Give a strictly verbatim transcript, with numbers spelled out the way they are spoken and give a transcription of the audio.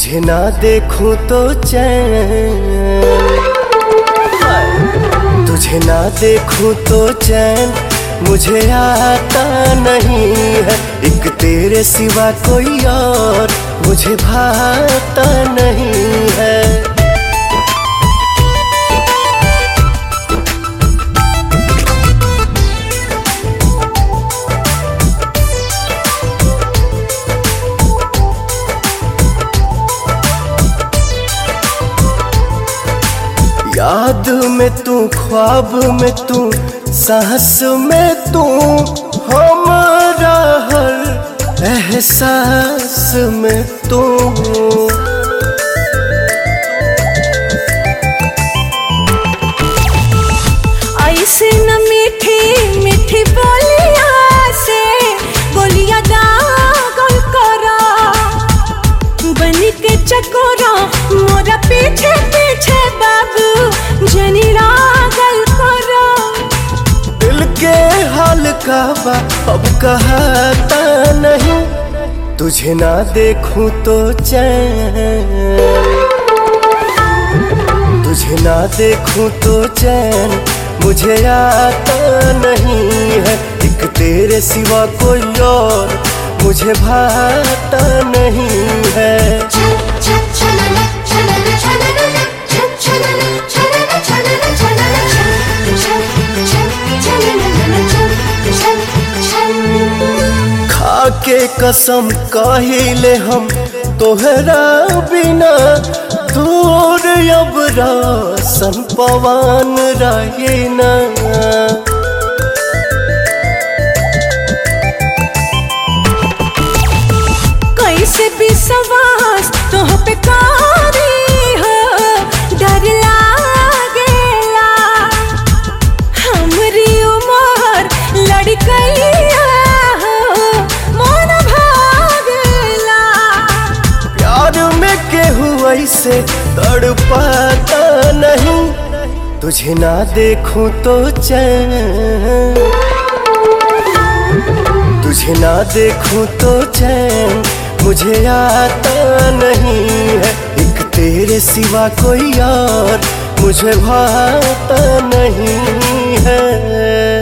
तुझे ना देखूं तो चैन, तुझे ना देखूं तो चैन मुझे आता नहीं है। एक तेरे सिवा कोई और मुझे भाता नहीं है। याद में तू, ख्वाब में तू, सांस में तू, हमारा हर एहसास में तू। ऐसे न मीठी मीठी बोलिया से बोलिया दागल करा, बन के चकोरा मोरा पीछे पीछे बाबू जनी रागल करा। दिल के हाल का बा अब कहता नहीं, तुझे ना देखूं तो चैन, तुझे ना देखूं तो चैन मुझे आता नहीं है। एक तेरे सिवा कोई और मुझे भाता नहीं है। खाके कसम कहिले हम तोहरा बिना, दूर अब रासन पवन रहे ना। कैसे विश्वास तोह पे कारी हो, डर लागेला हमरी उमर लड़कैया हो, मन भागेला। प्यार में केहू ऐसे तड़पाता नहीं, तुझे ना देखूं तो चैन, तुझे ना देखूं तो चैन मुझे आता नहीं है। एक तेरे सिवा कोई और मुझे भाता नहीं है।